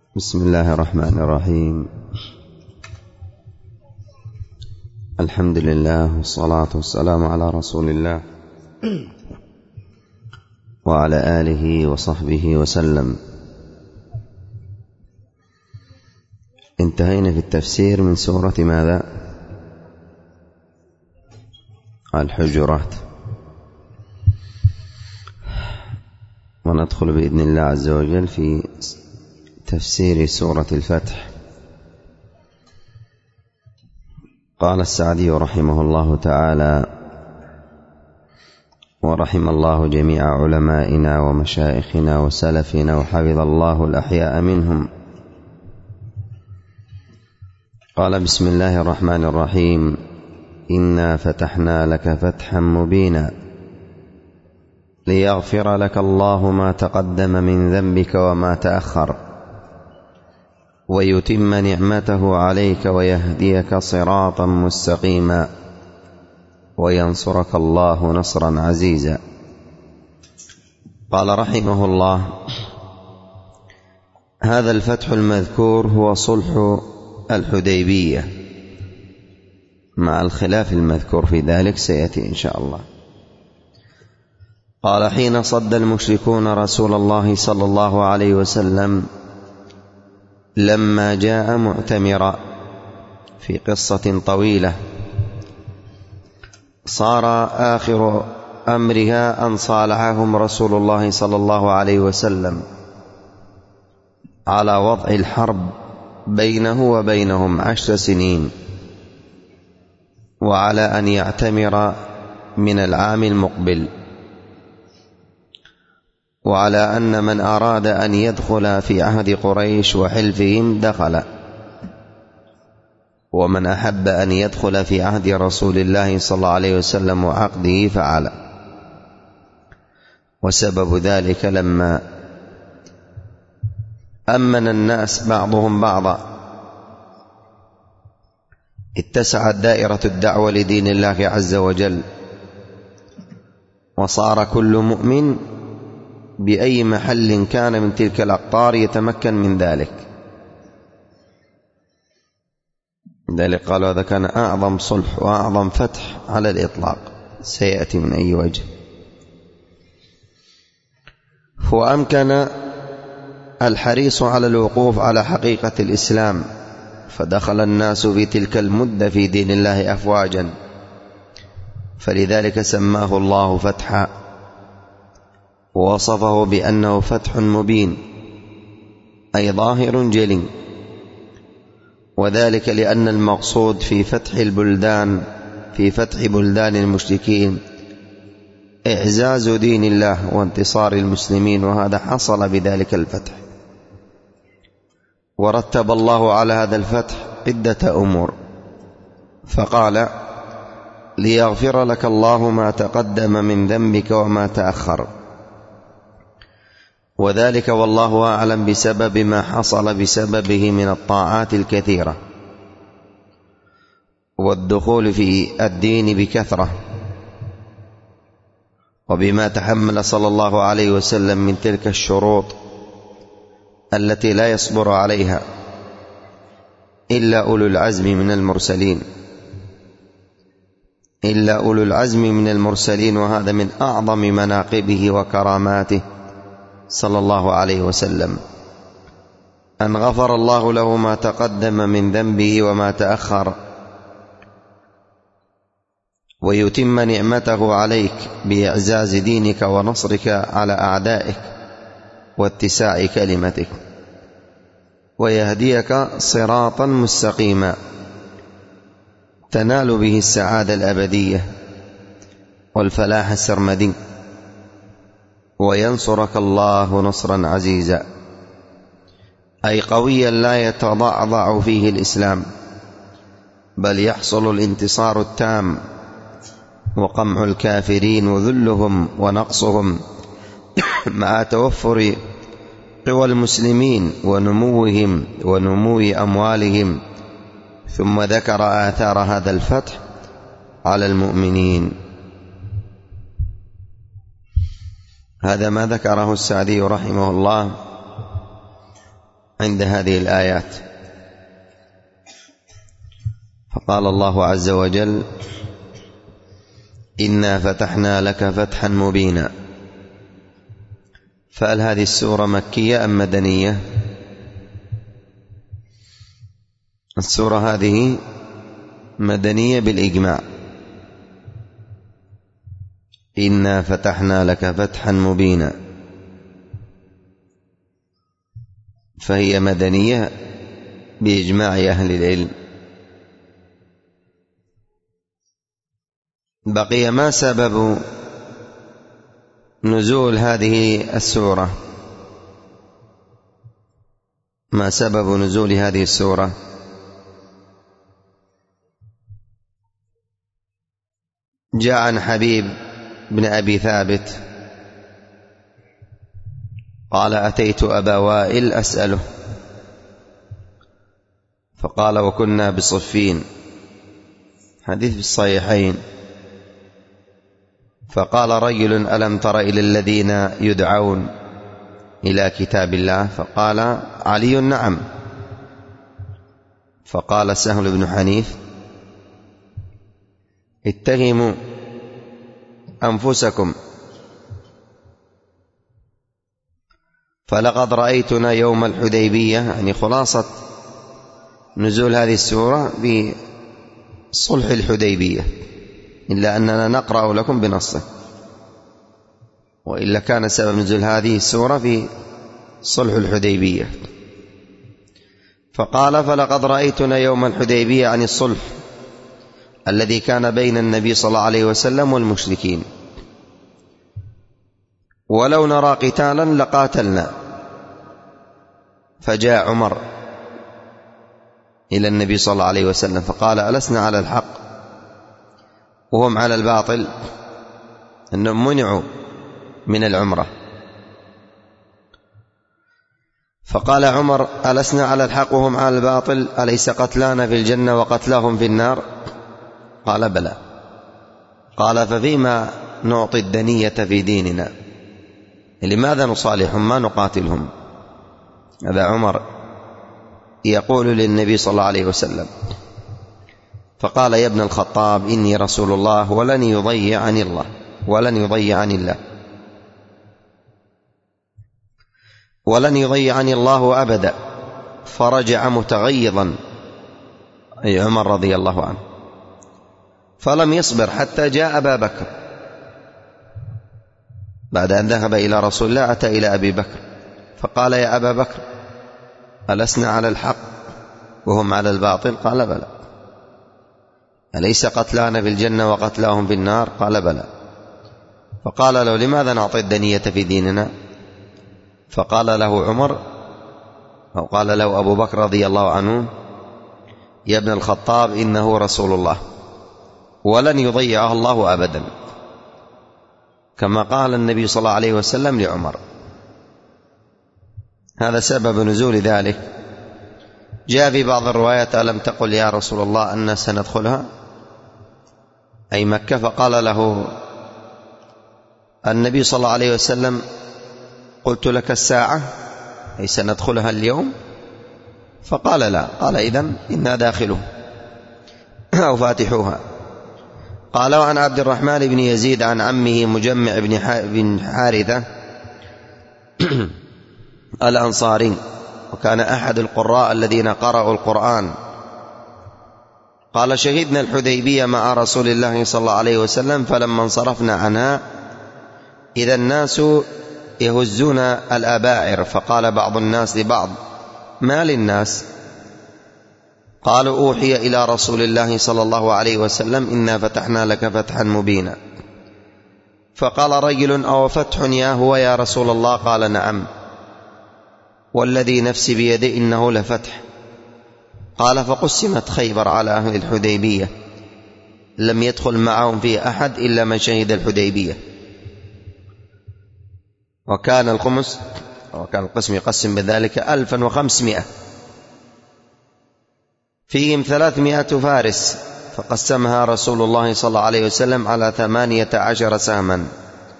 بسم الله الرحمن الرحيم. الحمد لله والصلاة والسلام على رسول الله وعلى آله وصحبه وسلم. انتهينا في التفسير من سورة ماذا؟ الحجرات، وندخل بإذن الله عز وجل في تفسير سورة الفتح. قال السعدي رحمه الله تعالى: ورحم الله جميع علمائنا ومشايخنا وسلفنا وحفظ الله الأحياء منهم. قال: بسم الله الرحمن الرحيم. إنا فتحنا لك فتحا مبينا ليغفر لك الله ما تقدم من ذنبك وما تأخر ويتم نعمته عليك ويهديك صراطا مستقيما وينصرك الله نصرا عزيزا. قال رحمه الله: هذا الفتح المذكور هو صلح الحديبية، مع الخلاف المذكور في ذلك سيأتي إن شاء الله. قال: حين صد المشركون رسول الله صلى الله عليه وسلم لما جاء معتمرا، في قصة طويلة صار آخر أمرها أن صالحهم رسول الله صلى الله عليه وسلم على وضع الحرب بينه وبينهم 10 سنين، وعلى أن يعتمر من العام المقبل، وعلى أن من أراد أن يدخل في عهد قريش وحلفهم دخل، ومن أحب أن يدخل في عهد رسول الله صلى الله عليه وسلم وعقده فعل. وسبب ذلك لما أمن الناس بعضهم بعضا اتسعت دائرة الدعوة لدين الله عز وجل، وصار كل مؤمن بأي محل كان من تلك الأقطار يتمكن من ذلك. ذلك قال: هذا كان أعظم صلح وأعظم فتح على الإطلاق، سيأتي من أي وجه. وأمكن الحريص على الوقوف على حقيقة الإسلام، فدخل الناس في تلك المدة في دين الله أفواجا، فلذلك سماه الله فتحا، ووصفه بأنه فتح مبين، أي ظاهر جلي. وذلك لأن المقصود في فتح بلدان المشركين إعزاز دين الله وانتصار المسلمين، وهذا حصل بذلك الفتح. ورتب الله على هذا الفتح عدة أمور، فقال: ليغفر لك الله ما تقدم من ذنبك وما تأخر، وذلك والله أعلم بسبب ما حصل بسببه من الطاعات الكثيرة والدخول في الدين بكثرة، وبما تحمل صلى الله عليه وسلم من تلك الشروط التي لا يصبر عليها إلا أولو العزم من المرسلين، وهذا من أعظم مناقبه وكراماته صلى الله عليه وسلم، أن غفر الله له ما تقدم من ذنبه وما تأخر، ويتم نعمته عليك بإعزاز دينك ونصرك على أعدائك واتساع كلمتك، ويهديك صراطا مستقيما تنال به السعادة الأبدية والفلاح السرمدي، وينصرك الله نصرا عزيزا، أي قويا لا يتضعضع فيه الإسلام، بل يحصل الانتصار التام وقمع الكافرين وذلهم ونقصهم مع توفر قوى المسلمين ونموهم ونمو أموالهم. ثم ذكر آثار هذا الفتح على المؤمنين. هذا ما ذكره السعدي رحمه الله عند هذه الآيات. فقال الله عز وجل: إنا فتحنا لك فتحا مبينا. فهل هذه السورة مكية أم مدنية؟ السورة هذه مدنية بالإجماع. إنا فتحنا لك فتحا مبينا، فهي مدنية بإجماع أهل العلم. بقي ما سبب نزول هذه السورة؟ ما سبب نزول هذه السورة؟ جاء عن حبيب بن أبي ثابت قال: أتيت أبا وائل أسأله، فقال: وكنا بصفين، حديث في الصحيحين. فقال رجل: ألم تر إلى الذين يدعون إلى كتاب الله؟ فقال علي: نعم. فقال سهل بن حنيف: اتهموا أنفسكم، فلقد رأيتنا يوم الحديبية، يعني خلاصة نزول هذه السورة بصلح الحديبية، إلا أننا نقرأ لكم بنصه، وإلا كان سبب نزول هذه السورة في صلح الحديبية. فقال: فلقد رأيتنا يوم الحديبية، عن الصلح الذي كان بين النبي صلى الله عليه وسلم والمشركين، ولو نرى قتالا لقاتلنا. فجاء عمر إلى النبي صلى الله عليه وسلم فقال: ألسنا على الحق وهم على الباطل؟ أنهم منعوا من العمرة. فقال عمر: ألسنا على الحق وهم على الباطل؟ أليس قتلانا في الجنة وقتلاهم في النار؟ قال: بلى. قال: ففيما نعطي الدنية في ديننا؟ لماذا نصالحهم ما نقاتلهم؟ هذا عمر يقول للنبي صلى الله عليه وسلم. فقال: يا ابن الخطاب، إني رسول الله ولن يضيعني الله، ولن يضيعني الله أبدا. فرجع متغيظا، أي عمر رضي الله عنه، فلم يصبر حتى جاء أبا بكر. بعد أن ذهب إلى رسول الله أتى إلى أبي بكر فقال: يا أبا بكر، ألسنا على الحق وهم على الباطل؟ قال: بلى. أليس قتلانا في الجنة وقتلاهم في النار؟ قال: بلى. فقال له: لماذا نعطي الدنية في ديننا؟ فقال له عمر، أو قال له أبو بكر رضي الله عنه: يا ابن الخطاب، إنه رسول الله ولن يضيعه الله أبدا، كما قال النبي صلى الله عليه وسلم لعمر. هذا سبب نزول ذلك. جاء في بعض الروايات: ألم تقل يا رسول الله أن سندخلها، أي مكة؟ فقال له النبي صلى الله عليه وسلم: قلت لك الساعة، أي سندخلها اليوم؟ فقال: لا. قال: إذن إنا داخله أو فاتحوها. قال: وعن عبد الرحمن بن يزيد عن عمه مجمع بن حارثة الأنصاري، وكان أحد القراء الذين قرأوا القرآن، قال: شهدنا الحديبية مع رسول الله صلى الله عليه وسلم، فلما انصرفنا عنها إذا الناس يهزون الأباعر، فقال بعض الناس لبعض: ما للناس؟ قالوا: أوحي إلى رسول الله صلى الله عليه وسلم: إنا فتحنا لك فتحا مبينا. فقال رجل: أو فتح هو يا رسول الله؟ قال: نعم، والذي نفسي بيده إنه لفتح. قال: فقسمت خيبر على أهل الحديبية، لم يدخل معهم فيه أحد إلا من شهد الحديبية، وكان القسم يقسم بذلك 1500، فيهم 300 فارس، فقسمها رسول الله صلى الله عليه وسلم على 18 سهما،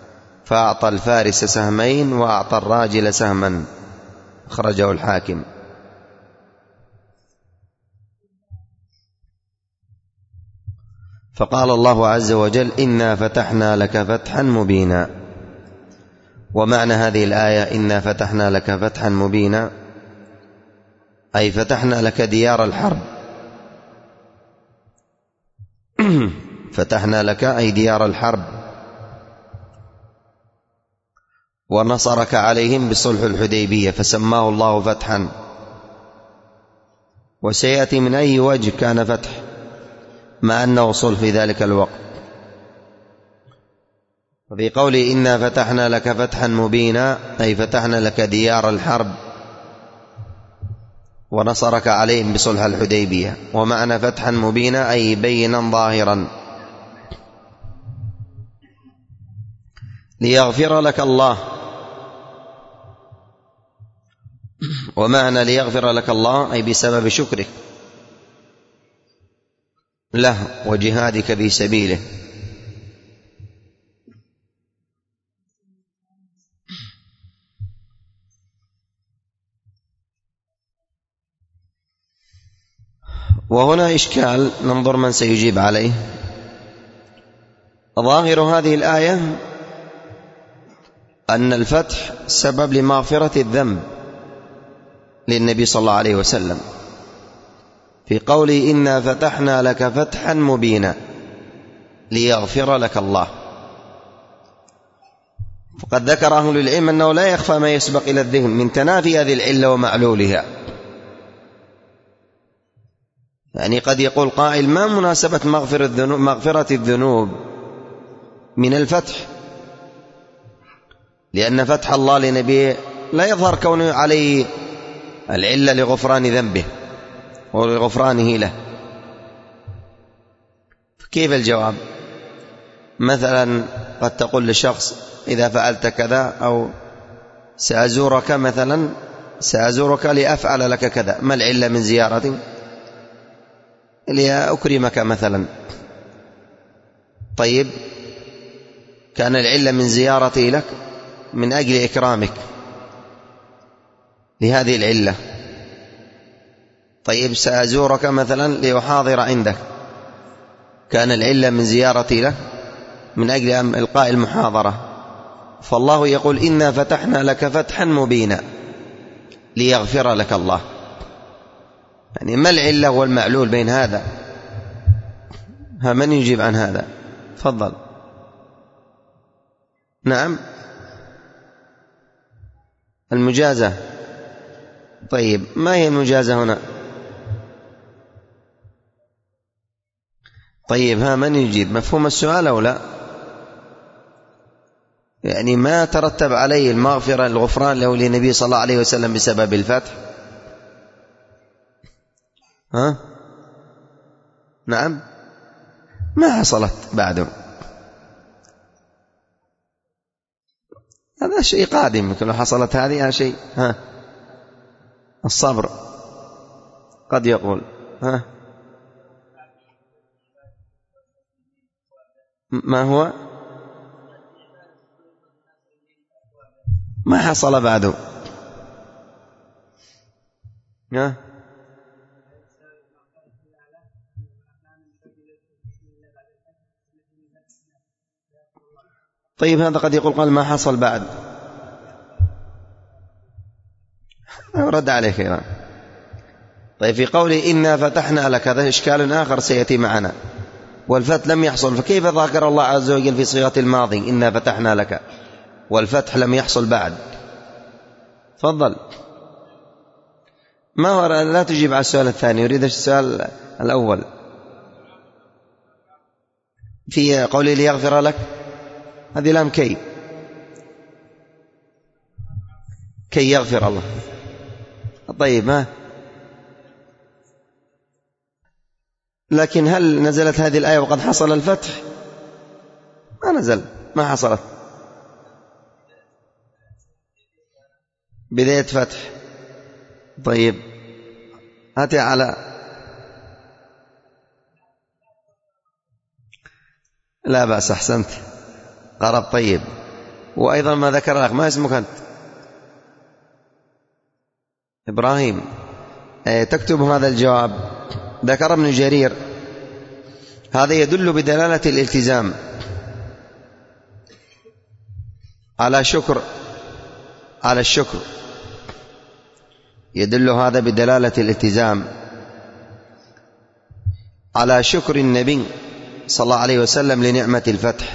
فأعطى الفارس سهمين وأعطى الراجل سهما، أخرجه الحاكم. فقال الله عز وجل: إنا فتحنا لك فتحا مبينا. ومعنى هذه الآية إنا فتحنا لك فتحا مبينا أي فتحنا لك ديار الحرب. فتحنا لك أي ديار الحرب، ونصرك عليهم بصلح الحديبية فسماه الله فتحا. وسيأتي من أي وجه كان فتح مع أنه صلح في ذلك الوقت. وفي قوله إنا فتحنا لك فتحا مبينا أي فتحنا لك ديار الحرب ونصرك عليهم بصلح الحديبية. ومعنى فتحا مبينا أي بينا ظاهرا. ليغفر لك الله. ومعنى ليغفر لك الله أي بسبب شكرك له وجهادك في سبيله. وهنا إشكال، ننظر من سيجيب عليه. ظاهر هذه الآية أن الفتح سبب لمغفرة الذنب للنبي صلى الله عليه وسلم في قوله إنا فتحنا لك فتحا مبينا ليغفر لك الله. فقد ذكر أهل العلم أنه لا يخفى ما يسبق إلى الذهن من تنافي هذه العلة ومعلولها. يعني قد يقول قائل: ما مناسبة مغفرة الذنوب من الفتح؟ لأن فتح الله لنبيه لا يظهر كونه عليه العلة لغفران ذنبه ولغفرانه له. كيف الجواب؟ مثلا قد تقول لشخص: إذا فعلت كذا، أو سأزورك مثلا، سأزورك لأفعل لك كذا، ما العلة من زيارتي؟ لأكرمك مثلا. طيب، كان العلة من زيارتي لك من أجل إكرامك لهذه العلة. طيب، سأزورك مثلا لأحاضر عندك، كان العلة من زيارتي لك من أجل إلقاء المحاضرة. فالله يقول: إنا فتحنا لك فتحا مبينا ليغفر لك الله. يعني ما العلة والمعلول بين هذا؟ من يجيب عن هذا؟ تفضل. نعم، المجازة. طيب، ما هي المجازة هنا؟ طيب، من يجيب؟ مفهوم السؤال أو لا؟ يعني ما ترتب عليه المغفرة الغفران له للنبي صلى الله عليه وسلم بسبب الفتح؟ نعم، ما حصلت بعده. هذا شيء قادم. لو حصلت هذه شيء الصبر. قد يقول ما هو؟ ما حصل بعده. طيب، هذا قد يقول قال ما حصل بعد. رد عليه خيرا. طيب، في قوله إنا فتحنا لك هذا إشكال آخر سيأتي معنا. والفتح لم يحصل، فكيف ذكر الله عز وجل في صيغة الماضي إنا فتحنا لك والفتح لم يحصل بعد؟ تفضل. ما هو؟ لا تجيب على السؤال الثاني، يريد السؤال الأول. في قوله ليغفر لك، هذه لام كي يغفر الله. طيب، لكن هل نزلت هذه الآية وقد حصل الفتح؟ ما نزل، ما حصلت بداية فتح. طيب، هاتي على لا بأس، أحسنت، قرب. طيب، وأيضا ما ذكر لك، ما اسمك أنت؟ إبراهيم. تكتب هذا الجواب. ذكر ابن جرير هذا يدل بدلالة الالتزام على الشكر، يدل هذا بدلالة الالتزام على شكر النبي صلى الله عليه وسلم لنعمة الفتح.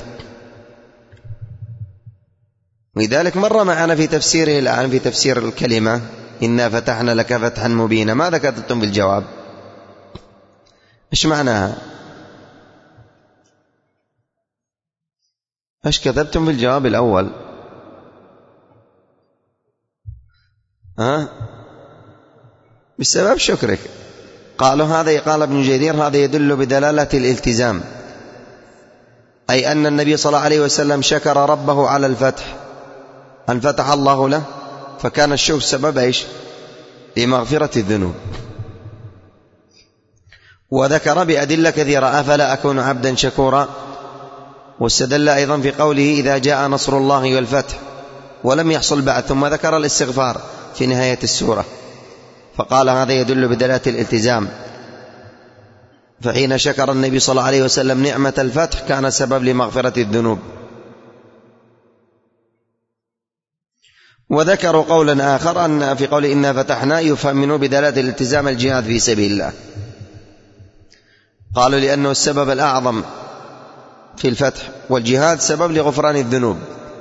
ولذلك مر معنا في تفسيره الآن، في تفسير الكلمة إنا فتحنا لك فتحا مبينا، ماذا كتبتم في الجواب؟ إيش معناها؟ إيش كتبتم في الجواب الأول؟ بسبب شكرك. قالوا هذا، قال ابن جرير هذا يدل بدلالة الالتزام، أي أن النبي صلى الله عليه وسلم شكر ربه على الفتح، أن فتح الله له، فكان الشكر سبب إيش؟ لمغفرة الذنوب. وذكر بأدلة كثيرة أفلا أكون عبدا شكورا، واستدل أيضا في قوله إذا جاء نصر الله والفتح ولم يحصل بعد، ثم ذكر الاستغفار في نهاية السورة، فقال هذا يدل بدلالة الالتزام. فحين شكر النبي صلى الله عليه وسلم نعمة الفتح كان سبب لمغفرة الذنوب. وذكروا قولا آخر أن في قول إنا فتحنا يفهم منه بدلالة الالتزام الجهاد في سبيل الله، قالوا لأنه السبب الأعظم في الفتح، والجهاد سبب لغفران الذنوب،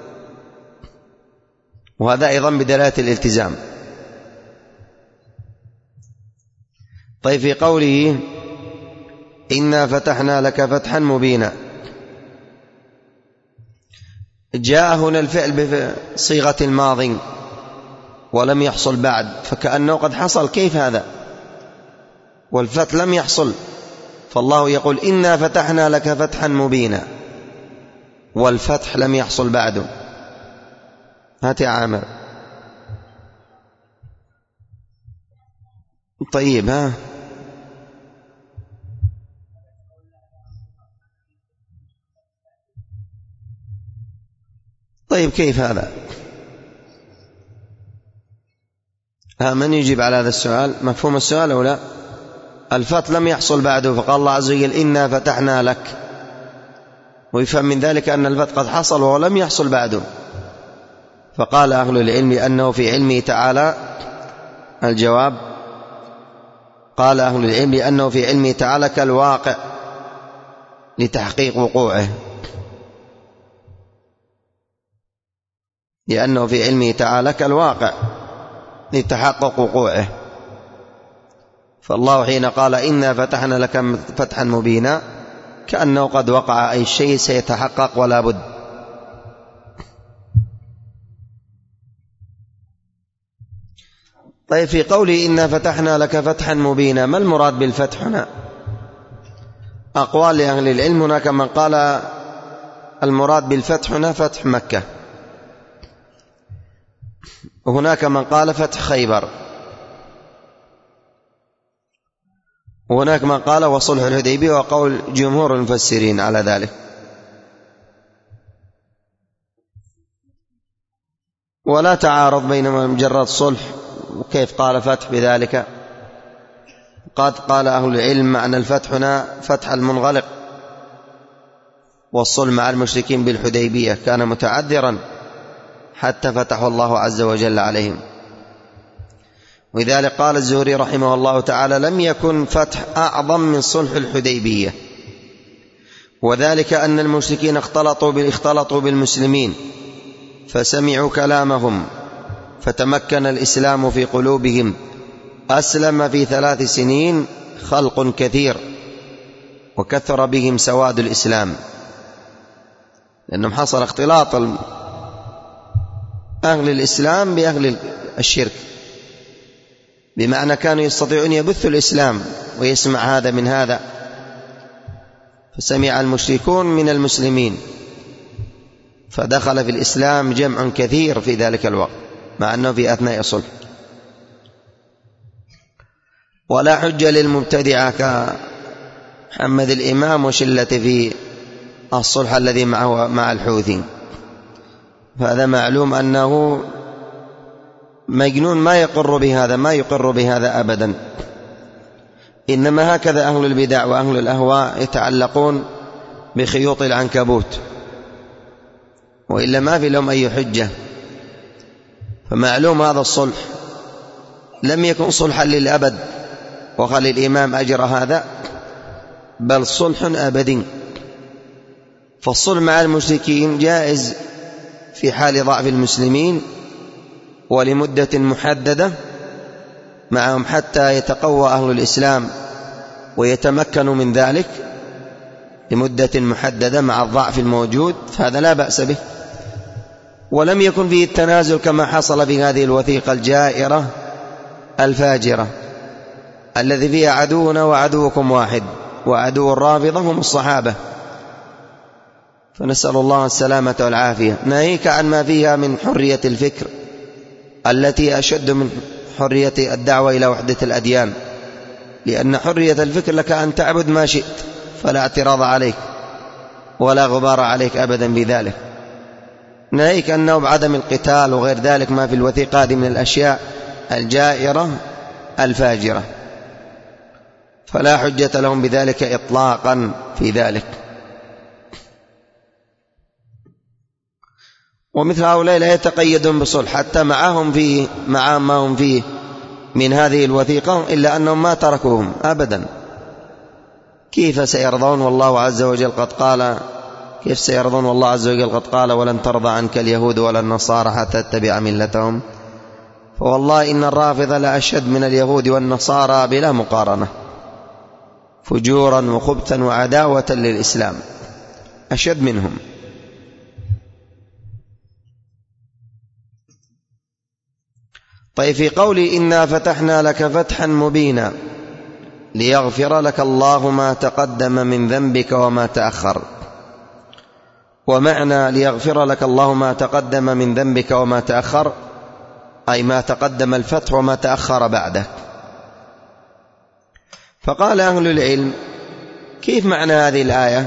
وهذا أيضا بدلالة الالتزام. طيب في قوله إنا فتحنا لك فتحا مبينا، جاء هنا الفعل بصيغة الماضي ولم يحصل بعد، فكأنه قد حصل. كيف هذا والفتح لم يحصل؟ فالله يقول إنا فتحنا لك فتحا مبينا والفتح لم يحصل بعده. هات يا عامر. طيب طيب كيف هذا؟ من يجيب على هذا السؤال؟ مفهوم السؤال أو لا؟ الفتح لم يحصل بعده، فقال الله عز وجل إنا فتحنا لك، ويفهم من ذلك أن الفتح قد حصل ولم يحصل بعده. فقال أهل العلم أنه في علمه تعالى، الجواب قال أهل العلم أنه في علمه تعالى كالواقع لتحقيق وقوعه، لأنه في علمه تعالى كالواقع لتحقق وقوعه. فالله حين قال إنا فتحنا لك فتحا مبينا كأنه قد وقع، أي شيء سيتحقق ولا بد. طيب في قوله إنا فتحنا لك فتحا مبينا، ما المراد بالفتح هنا؟ أقوال لأهل العلم. هناك من قال المراد بالفتح هنا فتح مكة، وهناك من قال فتح خيبر، وهناك من قال وصلح الحديبية، وقول جمهور المفسرين على ذلك. ولا تعارض بين مجرد صلح وكيف قال فتح بذلك. قد قال أهل العلم أن الفتح هنا فتح المنغلق، والصلح مع المشركين بالحديبية كان متعذرا حتى فتحه الله عز وجل عليهم. ولذلك قال الزهري رحمه الله تعالى لم يكن فتح أعظم من صلح الحديبية، وذلك أن المشركين اختلطوا بالمسلمين فسمعوا كلامهم فتمكن الإسلام في قلوبهم، أسلم في 3 سنين خلق كثير وكثر بهم سواد الإسلام، لأنهم حصل اختلاط أهل الإسلام بأهل الشرك، بمعنى كانوا يستطيعون يبثوا الإسلام ويسمع هذا من هذا، فسمع المشركون من المسلمين فدخل في الإسلام جمع كثير في ذلك الوقت، مع أنه في أثناء صلح. ولا حجة للمبتدعة كمحمد الإمام وشلة في الصلح الذي معه مع الحوثي، فهذا معلوم أنه مجنون، ما يقر بهذا، ما يقر بهذا أبدا. إنما هكذا أهل البدع وأهل الأهواء يتعلقون بخيوط العنكبوت، وإلا ما في لهم أي حجة. فمعلوم هذا الصلح لم يكن صلحا للأبد وخلي الإمام أجر هذا، بل صلح أبدي. فالصلح مع المشركين جائز في حال ضعف المسلمين ولمدة محددة معهم حتى يتقوى أهل الإسلام ويتمكنوا من ذلك لمدة محددة مع الضعف الموجود، فهذا لا بأس به. ولم يكن فيه التنازل كما حصل في هذه الوثيقة الجائرة الفاجرة الذي فيها عدونا وعدوكم واحد، وعدو الرافضة هم الصحابة، فنسأل الله السلامة والعافية. ناهيك عن ما فيها من حرية الفكر التي أشد من حرية الدعوة إلى وحدة الأديان، لأن حرية الفكر لك أن تعبد ما شئت فلا اعتراض عليك ولا غبار عليك أبدا بذلك. ناهيك أنه بعدم القتال وغير ذلك ما في الوثيقة هذه من الأشياء الجائرة الفاجرة، فلا حجة لهم بذلك إطلاقا في ذلك. ومثل هؤلاء لا يتقيدون بصلح حتى معهم ما هم فيه من هذه الوثيقة، إلا أنهم ما تركوهم أبدا. كيف سيرضون والله عز وجل قد قال كيف سيرضون والله عز وجل قد قال ولن ترضى عنك اليهود ولا النصارى حتى تتبع ملتهم. فوالله إن الرافضة لأشد من اليهود والنصارى بلا مقارنة فجورا وخبثا وعداوة للإسلام، أشد منهم. طيب، في قولي إنا فتحنا لك فتحا مبينا ليغفر لك الله ما تقدم من ذنبك وما تأخر، ومعنى ليغفر لك الله ما تقدم من ذنبك وما تأخر أي ما تقدم الفتح وما تأخر بعده. فقال أهل العلم: كيف معنى هذه الآية؟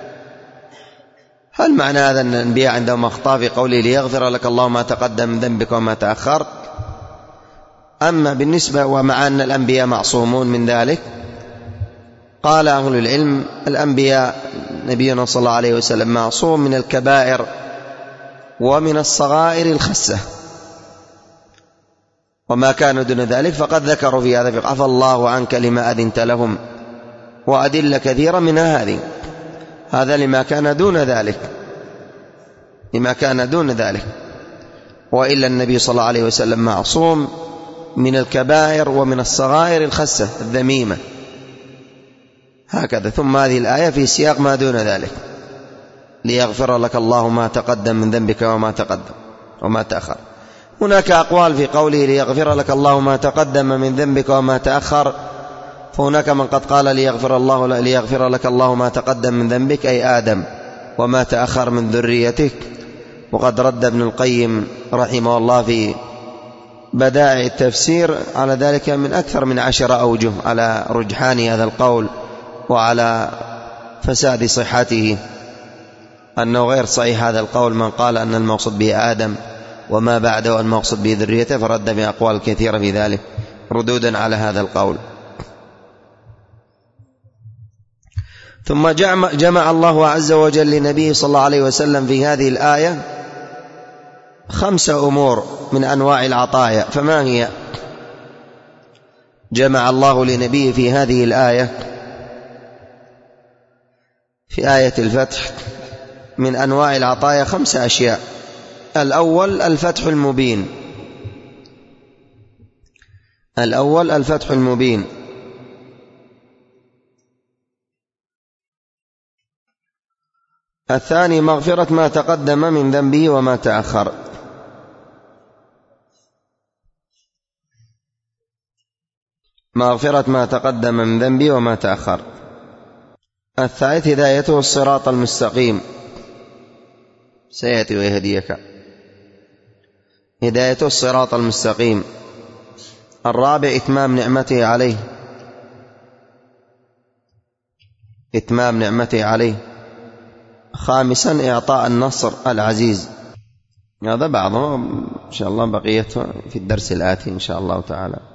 هل معنى هذا أن الأنبياء عندهم أخطاء في قوله ليغفر لك الله ما تقدم من ذنبك وما تأخر؟ أما بالنسبة ومع أن الأنبياء معصومون من ذلك، قال أهل العلم: الأنبياء نبينا صلى الله عليه وسلم معصوم من الكبائر ومن الصغائر الخسة، وما كان دون ذلك فقد ذكروا في هذا: عفى الله عنك لما أذنت لهم، وأدلة كثيرة من هذا لما كان دون ذلك، وإلا النبي صلى الله عليه وسلم معصوم من الكبائر ومن الصغائر الخسة الذميمة. هكذا. ثم هذه الآية في سياق ما دون ذلك: ليغفر لك الله ما تقدم من ذنبك وما تأخر. هناك أقوال في قوله ليغفر لك الله ما تقدم من ذنبك وما تأخر، فهناك من قد قال ليغفر لك الله ما تقدم من ذنبك أي آدم وما تأخر من ذريتك. وقد رد ابن القيم رحمه الله في بدائع التفسير على ذلك من أكثر من 10 أوجه على رجحان هذا القول وعلى فساد صحته، أنه غير صحيح هذا القول. من قال أن المقصود به آدم وما بعده المقصود به ذريته فرد بأقوال كثيرة في ذلك ردودا على هذا القول. ثم جمع الله عز وجل لنبيه صلى الله عليه وسلم في هذه الآية 5 أمور من أنواع العطايا. فما هي؟ جمع الله لنبيه في هذه الآية في آية الفتح من أنواع العطايا 5 أشياء. الأول الفتح المبين. الثاني مغفرة ما تقدم من ذنبه وما تأخر. الثالث هدايته الصراط المستقيم، سيأتي ويهديك، هدايته الصراط المستقيم. الرابع إتمام نعمته عليه. خامسا إعطاء النصر العزيز. هذا بعضه إن شاء الله بقيته في الدرس الآتي إن شاء الله تعالى.